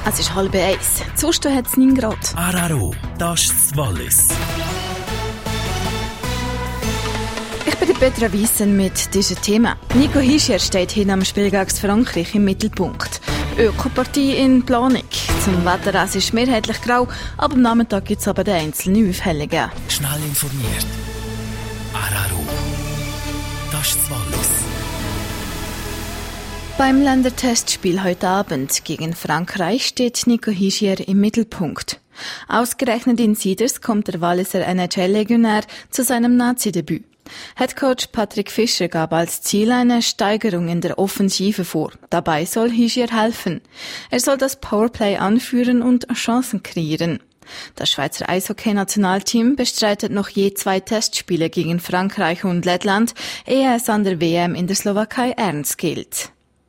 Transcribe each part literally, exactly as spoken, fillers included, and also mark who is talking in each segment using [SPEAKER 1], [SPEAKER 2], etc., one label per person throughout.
[SPEAKER 1] Es ist halb eins. Sonst hat es neun Grad.
[SPEAKER 2] Araro, das ist das Wallis.
[SPEAKER 1] Ich bin Petra Wiesen mit diesem Thema. Nico Hischier steht hin am Spiel gegen Frankreich im Mittelpunkt. Ökopartie in Planung. Zum Wetter, es ist mehrheitlich grau, aber am Nachmittag gibt es aber die einzelnen Aufhellungen.
[SPEAKER 2] Schnell informiert. Araro, das ist das Wallis.
[SPEAKER 1] Beim Ländertestspiel heute Abend gegen Frankreich steht Nico Hischier im Mittelpunkt. Ausgerechnet in Sieders kommt der Walliser N H L-Legionär zu seinem Nazi-Debüt. Headcoach Patrick Fischer gab als Ziel eine Steigerung in der Offensive vor. Dabei soll Hischier helfen. Er soll das Powerplay anführen und Chancen kreieren. Das Schweizer Eishockey-Nationalteam bestreitet noch je zwei Testspiele gegen Frankreich und Lettland, ehe es an der W M in der Slowakei ernst gilt.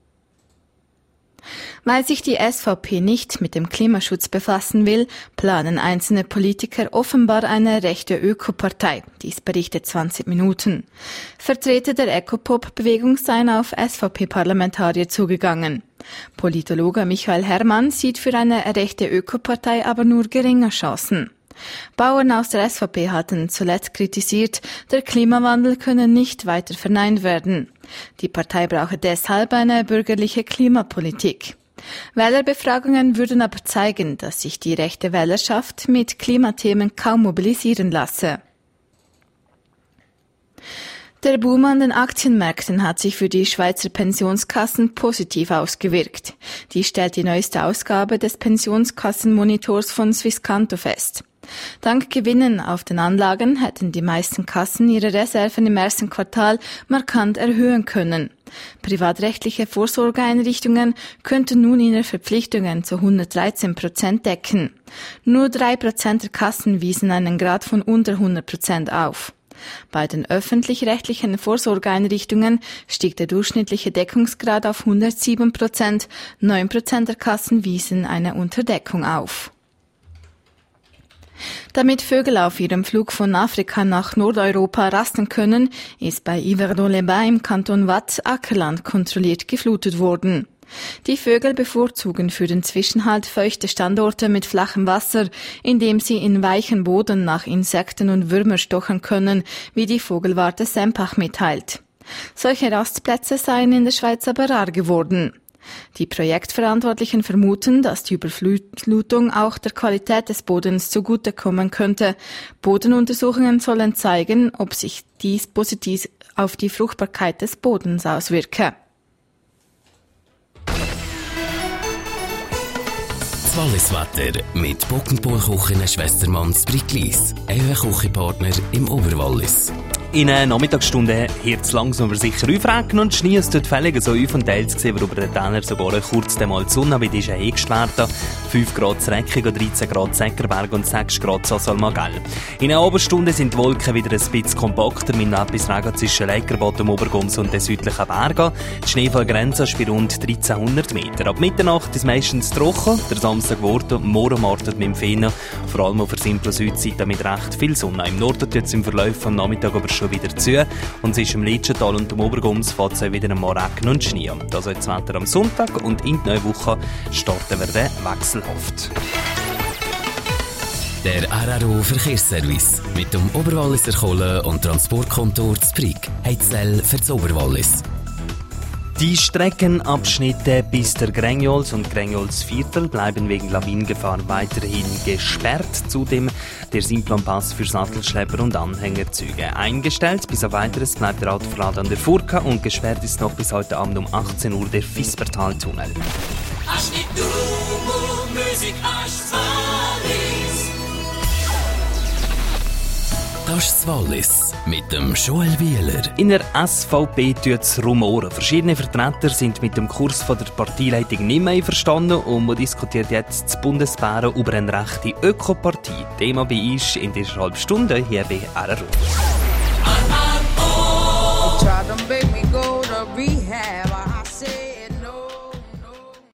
[SPEAKER 1] Weil sich die S V P nicht mit dem Klimaschutz befassen will, planen einzelne Politiker offenbar eine rechte Ökopartei. Dies berichtet zwanzig Minuten. Vertreter der Ecopop-Bewegung seien auf S V P-Parlamentarier zugegangen. Politologe Michael Herrmann sieht für eine rechte Ökopartei aber nur geringe Chancen. Bauern aus der S V P hatten zuletzt kritisiert, der Klimawandel könne nicht weiter verneint werden. Die Partei brauche deshalb eine bürgerliche Klimapolitik. Wählerbefragungen würden aber zeigen, dass sich die rechte Wählerschaft mit Klimathemen kaum mobilisieren lasse. Der Boom an den Aktienmärkten hat sich für die Schweizer Pensionskassen positiv ausgewirkt. Dies stellt die neueste Ausgabe des Pensionskassenmonitors von Swisscanto fest. Dank Gewinnen auf den Anlagen hätten die meisten Kassen ihre Reserven im ersten Quartal markant erhöhen können. Privatrechtliche Vorsorgeeinrichtungen könnten nun ihre Verpflichtungen zu hundertdreizehn Prozent decken. Nur drei Prozent der Kassen wiesen einen Grad von unter hundert Prozent auf. Bei den öffentlich-rechtlichen Vorsorgeeinrichtungen stieg der durchschnittliche Deckungsgrad auf hundertsieben Prozent, neun Prozent der Kassen wiesen eine Unterdeckung auf. Damit Vögel auf ihrem Flug von Afrika nach Nordeuropa rasten können, ist bei Yverdon-les-Bains im Kanton Waadt Ackerland kontrolliert geflutet worden. Die Vögel bevorzugen für den Zwischenhalt feuchte Standorte mit flachem Wasser, indem sie in weichen Boden nach Insekten und Würmern stochern können, wie die Vogelwarte Sempach mitteilt. Solche Rastplätze seien in der Schweiz aber rar geworden. Die Projektverantwortlichen vermuten, dass die Überflutung auch der Qualität des Bodens zugutekommen könnte. Bodenuntersuchungen sollen zeigen, ob sich dies positiv auf die Fruchtbarkeit des Bodens auswirke.
[SPEAKER 2] Das Walliswetter mit Bockenpohl Küchen Schwestermanns Bricklis, euer Küchenpartner im Oberwallis.
[SPEAKER 3] In einer Nachmittagsstunde hört es langsam aber sicher aufregen und Schnee. Es tut fällig so auf und teils gesehen, über den Täler sogar kurz einmal die Sonne, wie die ist eingestellt werden. fünf Grad Zreckig, dreizehn Grad Säckerberg und sechs Grad Sassalmagell. In einer Oberstunde sind die Wolken wieder ein bisschen kompakter, mit etwas Regen zwischen Leikerbottom, Obergums und den südlichen Bergen. Die Schneefallgrenze ist bei rund dreizehnhundert Meter. Ab Mitternacht ist meistens trocken, der Samstag wird morgen wartet mit dem Fehlen, vor allem auf der simplen Südseite mit recht viel Sonne. Im Norden tut es im Verlauf des Nachmittags aber schon wieder zu und es ist im Lietschental und im Obergums fährt es wieder einmal Regen und Schnee. Das ist das Wetter am Sonntag und in der neuen Woche starten wir dann wechselhaft.
[SPEAKER 2] Der R R O Verkehrsservice mit dem Oberwalliser Kohlen- und Transportkontor Zbrig. Heizell für das Oberwallis.
[SPEAKER 3] Die Streckenabschnitte bis der Grengjols und Grengjolsviertel bleiben wegen Lawinengefahr weiterhin gesperrt. Zudem der Simplonpass für Sattelschlepper und Anhängerzüge eingestellt. Bis auf Weiteres bleibt der Autoverlad an der Furka und gesperrt ist noch bis heute Abend um achtzehn Uhr der Fispertaltunnel.
[SPEAKER 2] Das ist das Wallis mit dem Joel Wieler.
[SPEAKER 3] In der S V P tut es rumoren. Verschiedene Vertreter sind mit dem Kurs von der Parteileitung nicht mehr einverstanden und man diskutiert jetzt das Bundesbären über eine rechte Ökopartie. Thema bei uns in dieser halben Stunde hier bei R R O.